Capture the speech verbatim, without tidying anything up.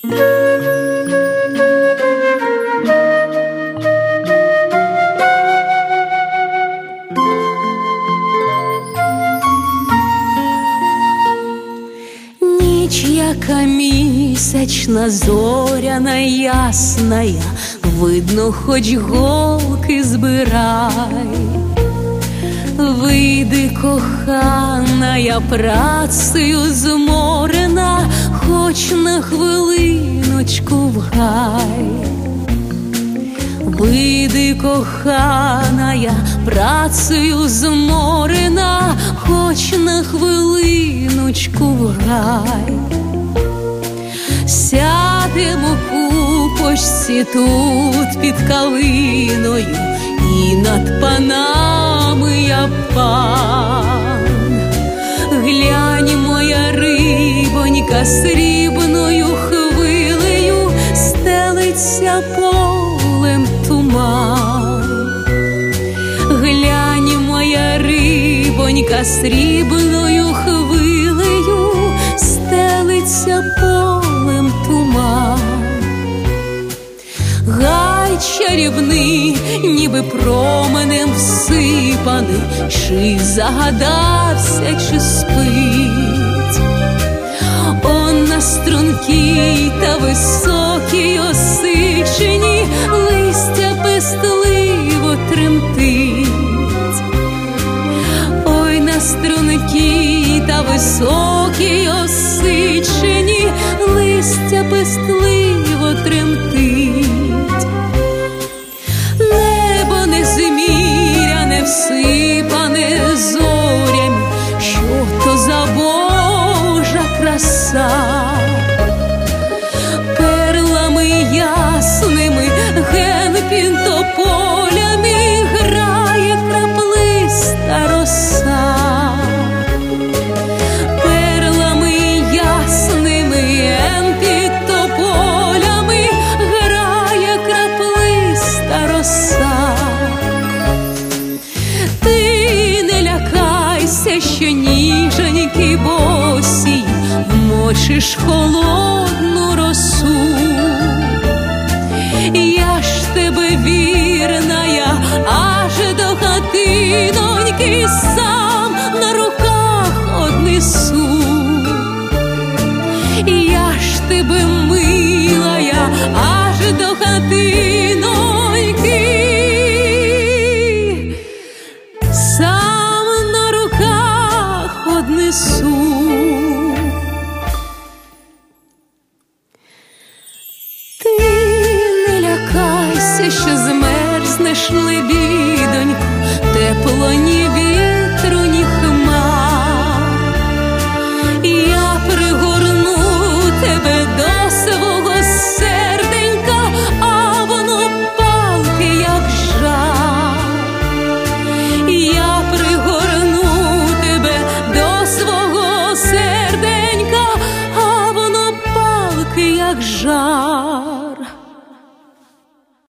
Яка місячна, зоряна, ясная, видно, хоч голки збирай. Вийди, коханая, працею зморена, хоч на хвилиночку в гай. Вийди, коханая, працею зморена, хоч на хвилиночку в гай. Сядемо купочці тут під калиною, і над панами я пан. Глянь, моя рибонька, срібною хвилею стелиться полем туман. Глянь, моя рибонька, срібною хвилею стелиться полем туман. Гай чарівний, ніби променем всипаний, чи загадався, чи спить. Он на стрункій та високій осичині листя пестливо тремтить. Ой, на стрункій та високій осичині листя пестливо тремтить. Небо незміряне, всипане зорями, що то за Божа краса. Перлами ясними, ген під тополями грає краплиста роса. Перлами ясними, ген під тополями грає краплиста роса. Ти не лякайся, що ніженьки босі вмочиш холодну росу. Я ж тебе вірная, аж до хатиноньки сам на руках однесу. Я ж тебе милая, аж до хатиноньки сам на руках однесу. Ти не лякайся, що змерзнеш лебідь